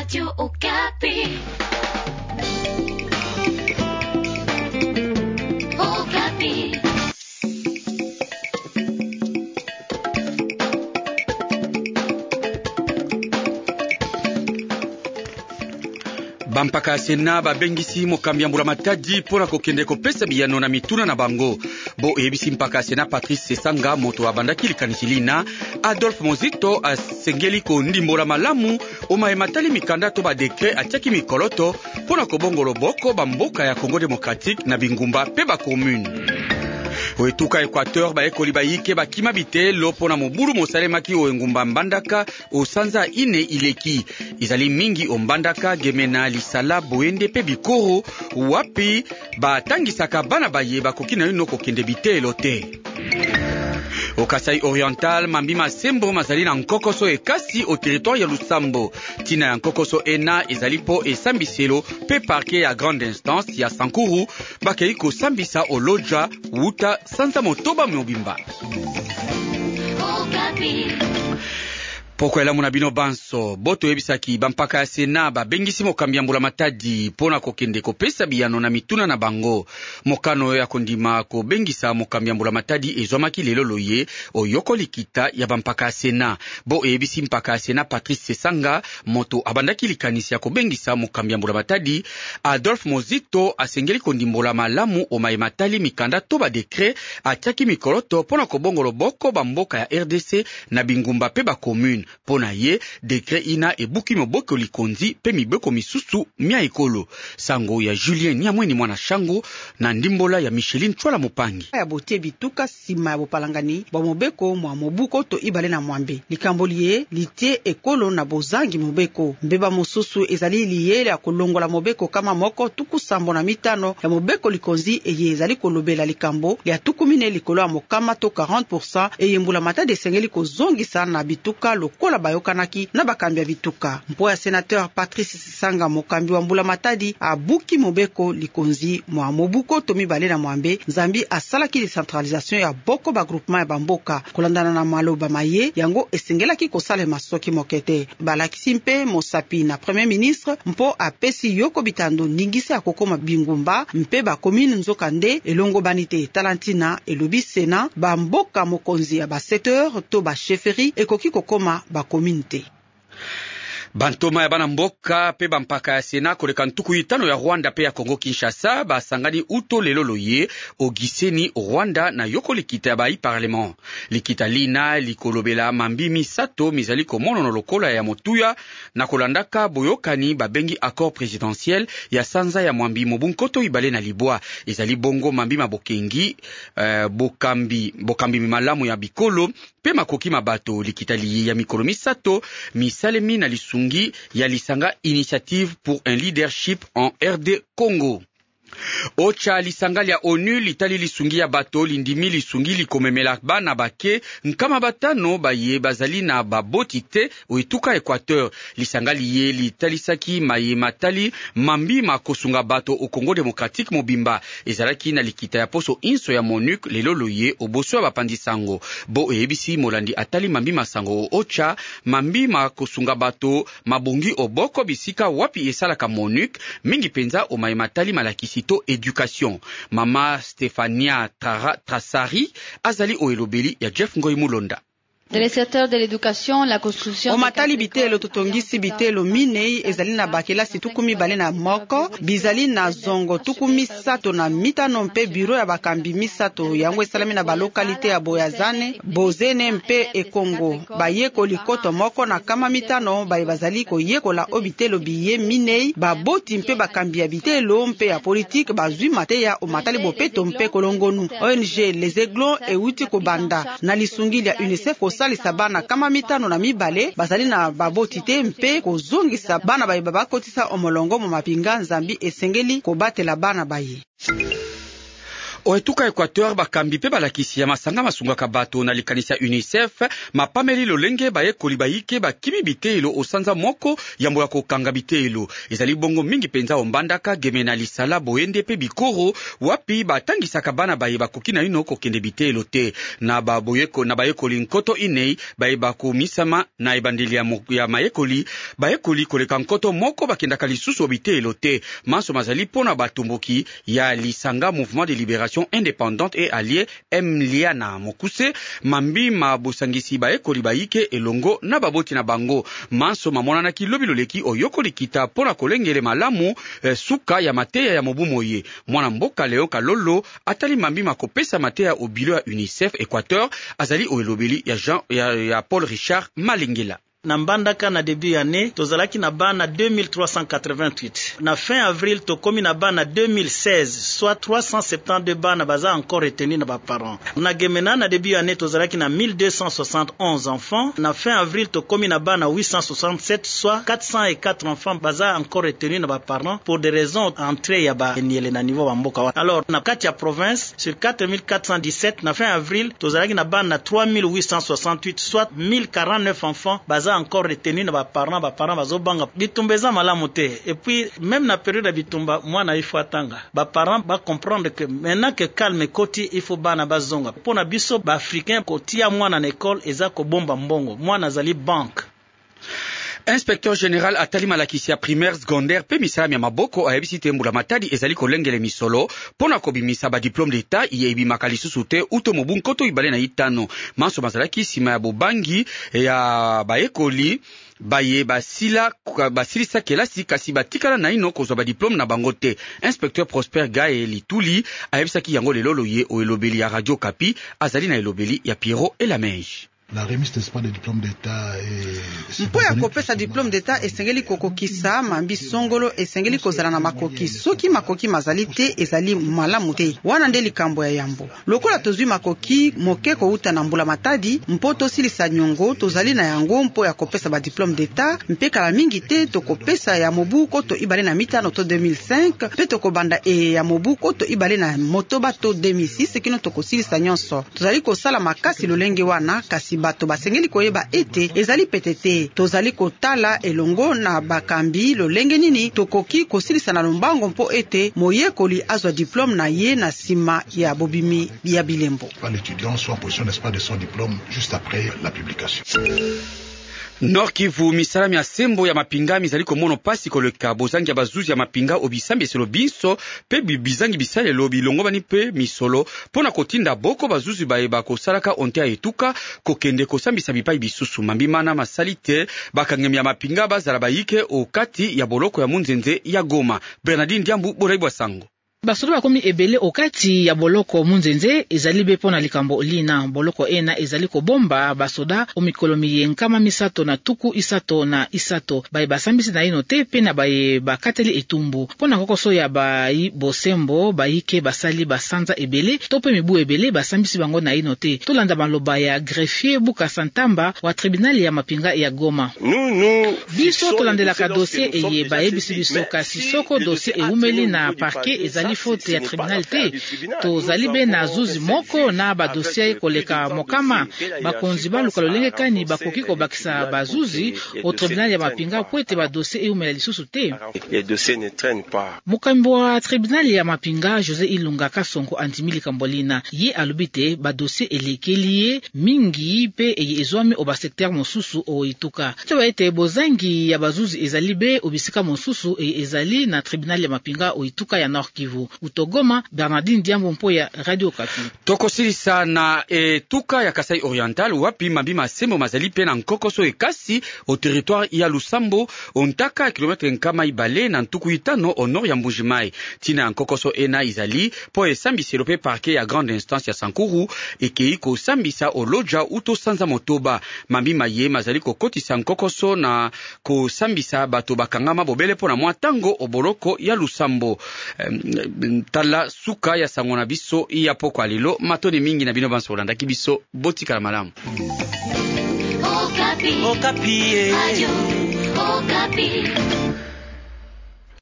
Radio Okapi. Okapi. Bampaka sena babengisi mokambi ya mbula matadi pona kokende kopesa biyano na mituna na bango. Bo ebisi mpaka sena Patrice Sesanga moto abandaki likanishilina Adolphe Mozito asengeli ko ndimbola malamu oma ematali mikanda to ba dekret atiaki mikoloto pona kobongolo boko bamboka ya Congo Démocratique na bingumba pe ba commune. Oetuka Equateur ba ekoli ba yike ba kima bitelo pona mobulu mosalemaki o engumba mbandaka o sanza ine ileki izali mingi o mbandaka gemena lisala boende pe bikoro wapi ba tangisaka bana baye bakokina ino kokende bitelo te. Au Kasai Oriental, Mambima Sembo mazali na nkokoso ekasi au territoire ya Lusambo. Tina ya nkokoso ena ezalipo e sambiselo pe parquet ya grande instance ya Sankuru bakeiko sambisa oloja wuta sanza motoba mobimba. Poko ela muna bino banso boto ebisaki bampaka sena babengisi mokambi ya mbula matadi pona kokende kopesa biyano na mituna na bango. Mokano ya kondima ko bengisa mokambi ya mbula matadi ezwamaki lelo loye oyoko likita ya bampaka sena. Bo ebisi mpaka sena Patrice Sesanga moto abandaki likanisi ya kobengisa mokambi ya mbula matadi Adolphe Mozito asengeli kondimbola malamu omaye matali mikanda to ba dekret atiaki mikoloto pona kobongolo boko bamboka ya RDC na bingumba pe ba commune. Pona ye, dekret ina ebuki moboko likonzi pe mibeko misusu mia ekolo. Sango ya Julien Nyamweni mwana shango na ndimbola ya Micheline Chwala Mopangi. Ya botie bituka sima ya bopalangani, ba mobeko mwa mobuko to ibale na mwambe. Likambolie, litie ekolo na bozangi mobeko. Mbeba mosusu ezali liye ya kolongola mobeko kama moko tuku sambo na mitano ya mobeko likonzi eye ezali kolobela likambo ya tuku mine likolo ya mokama to 40% eye mbula matadi esengeli kozongisa na bituka lokola bayokanaki na bakambi ya bituka. Mpo ya sénateur Patrice Sesanga mokambi wa mbula matadi abuki mobeko likonzi mwa mobuko to mibale na mwambe Nzambi asalaki decentralisation ya boko ba groupement ya bamboka kolandana na maloba maye yango esengelaki kosala masoki mokete balakisi mpe mosapi na premier ministre mpo apesi yoko bitando ningisi ya kokoma bingumba mpe ba commune nzokande elongo banite talantina elobi sena bamboka mokonzi ya ba secteur to ba chefferie ekoki kokoma ba communauté. Bantoma ya bana mboka pe bampaka ya sena koleka ntuku itano ya Rwanda pe ya Kongo Kinshasa basangani uto lelo loye ogiseni Rwanda na yoko likita ya bai parlement. Likita lina likolobela mambi misato mizali komono no lokola ya motuya na kolandaka boyokani babengi accord présidentiel ya sanza ya mwambi mobunkoto ibale na libwa. Ezali bongo mambi mabokengi bokambi malamu ya bikolo pe makoki mabato. Likita liye ya mikolo misato misalemi na lisungi ya lisanga Initiative pour un leadership en RD Congo. Ocha lisanga ya ONU litali lisungi ya bato lindimi lisungi likomemela bana bake nkama batano baye bazali na baboti te oituka Equateur. Lisanga liye litalisaki maye matali mambi makosunga bato o Congo Démocratique mobimba ezalaki na likita ya poso inso ya MONUC lelo loye oboso ya bapandisango. Bo ebisi molandi atali mambi masango ocha mambi makosunga bato mabongi oboko bisika wapi esalaka MONUC mingi penza o maye matali malakisi to éducation. Mama Stéphania Trassari azali oelobeli ya Jeff Ngoy Mulonda. Dans le secteur de l'éducation, la construction o matali bitelo totongisi bitelo minei ezali na bakelasi tukumi bale na moko bizali na zongo tukumi sato na mitano mpe biro ya bakambi misato yango esalami na balokalite ya Boyazane, Bozene mpe Ekongo. Bayeko likoto moko na kama mitano baye bazali koyekola o bitelo biye minei baboti mpe bakambi ya bitelo mpe ya politique bazwi mateya o matali bopeto mpe kolongonu. ONG Les Aiglons euti kobanda na lisungili ya UNICEF salisa bana kama mitano na mibale bazali na baboti te mpe kozongisa bana baye bakotisa omolongo mu mapinga Nzambi esengeli kobatela bana baye. Oetuka Equateur bakambi pe balakisi ya masanga masungaka bato na likanisi ya UNICEF mapameli lolenge bayekoli bayike bakimi bitelo osanza moko yambo ya kokanga bitelo ezali bongo mingi penza ombandaka geme na lisala boyende pe bikoro wapi batangisaka bana baye bakoki na ino kokende bitelo te na bayekoli nkoto inei baye bakomisama na ebandeli ya bayekoli koleka nkoto moko bakendaka lisusu bitelo te maso mazali pona batumboki ya lisanga Mouvement de Libération Indépendante et Allié Mliana Mokuse mambi mabosangisi bayekoli bayike elongo na baboti na bango maso mamona ki lobi loleki oyokoli kita pona kolengele malamu suka ya mateya ya mobumoye mwana mboka Léon Kalolo atali mambi makopesa mateya obilo ya UNICEF Équateur azali oelobeli ya Paul Richard Malingela. Na mbandaka na début année tozalaki na bana 2388 na fin avril tokomi na bana 2016 soit 372 bana baza encore retenu na ba parents na gemena na début année tozalaki na 1271 enfants na fin avril tokomi na bana 867 soit 404 enfants baza encore retenu na ba parents pour des raisons entrées ya ba niele na niveau ba mboka. Alors na kati ya province sur 4417 na fin avril tozalaki na bana 3868 soit 1049 enfants baza encore retenu na ba parents bazobanga bitumbeza malamu te et puis même na période bitumba mwana ifo atanga ba parents ba comprendre que maintenant que calme koti il faut bana bazonga pona biso ba africain kotia mwana na école eza ko bomba mbongo mwana zali banque. Inspecteur général atali malakisi ya primaire secondaire pe misala ya maboko ayebisi te mbula matadi ezali kolengele misolo pona kobimisa ba diplôme d'état yebi makalisusu te uto mobunkoto ibale na itano maso mazalaki sima ya bobangi ya bayekoli baye basilisa kelasi kasi batikala na ino kozwa ba diplôme na bango te. Inspecteur Prosper Gaye Lituli ayebisaki yango lelo loye o elobeli ya Radio Kapi azali na elobeli ya Pierrot et la Mège. La remise n'est pas de diplôme d'état mpo ya kopesa diplôme d'état esengeli kokokisa mambi songolo esengeli kozala na makoki soki makoki mazali te ezali malamu te wana nde likambo ya yambo lokola tozwi makoki moke kouta na mbula matadi mpo tosilisa nyongo tozali na yango mpo ya kopesa ba diplôme d'état mpe kala mingi te tokopesa ya mobu koto ibale na mitano to 2005 pe tokobanda ya mobu koto ibale na motoba to 2006 kino tokosilisa nyonso tozali kosala makasi lolenge wana kasi bato basengeli koyeba ete ezali petete tozali kotala elongo na bakambi lolenge nini tokoki kosilisa na lombango mpo ete moyekoli azwa diplôme na ye na sima ya bobimi ya bilembo. L'étudiant soit en position n'est-ce pas de son diplôme juste après la publication. Nord Kivu misala ya sembo ya mapinga mizali komono pasi koleka bozangi ya bazuzi ya mapinga obisambi eselo biso pe bizangi bisale lobi longo bani pe misolo pona kotinda boko bazuzi baeba kosalaka onte etuka kokende kosambisa bipai bisusu mambimana masalite bakangemi ya mapinga bazala bayike okati ya boloko ya munzenze ya Goma. Bernardine Diambu boraibwa sango. Basoda bakomi ebele okati ya boloko munzenze ezali be pona likambo lina boloko ena ezali kobomba basoda omikolomi yenkama misato na tuku isato na isato baye basambisi na ino te pe na baye bakateli etumbu pona kokoso ya bayi bosembo bayike basali basanza ebele to pe mibu ebele basambisi bango na ino te tolanda maloba ya greffier Buka Santamba wa tribunal ya mapinga ya Goma. Biso tolandelaka dossier eye bayebisi biso kasi soko dossier eumeli na parquet ezali faute ya tribunal te tozali be na zuzi moko na badossier koleka mokama bakonzi baluka lolenge kani bakoki kobakisa bazuzi au tribunal ya mapinga po ete badossier eumela lisusu te. Mokambi wa tribunal ya mapinga José Ilunga Kasongo andimi likambo lina ye alobi te badossier elekeli ye mingi pe ezwami oba secteur mosusu o ituka to ete bozangi ya bazuzi ezali be obisika mosusu ezali na tribunal ya mapinga o ituka ya Nord Kivu. Utogoma, Bernardine Diambo mpo ya Radio Kapi. Tokosilisa na etuka ya Kasai Oriental wapi mambi masembo mazali pe na nkokoso ekasi au territoire ya Lusambo ontaka kilometre nkama ibale na ntuku itano au nord ya Mbujimai. Tina ya nkokoso ena izali po esambisi lope parquet ya grande instance ya Sankuru ekei kosambisa oloja uto sanza motoba. Mambi maye mazali kokotisa nkokoso na kosambisa bato bakangama bobele po na mwatango oboloko ya Lusambo. Tala suka ya sangona biso iya poko alilo matoni mingi na bino banso olanda kibiso botika malamu. Okapi. Okapi. Ayo. Okapi.